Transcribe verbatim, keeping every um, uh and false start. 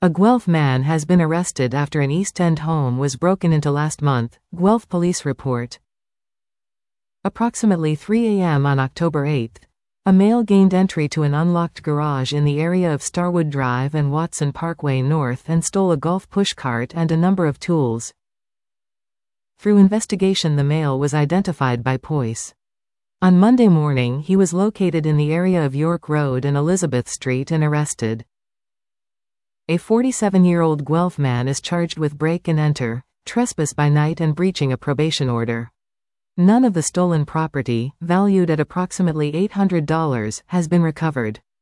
A Guelph man has been arrested after an East End home was broken into last month, Guelph police report. Approximately three a m on October eighth, a male gained entry to an unlocked garage in the area of Starwood Drive and Watson Parkway North and stole a golf pushcart and a number of tools. Through investigation, the male was identified by police. On Monday morning, he was located in the area of York Road and Elizabeth Street and arrested. A forty-seven-year-old Guelph man is charged with break and enter, trespass by night and breaching a probation order. None of the stolen property, valued at approximately eight hundred dollars, has been recovered.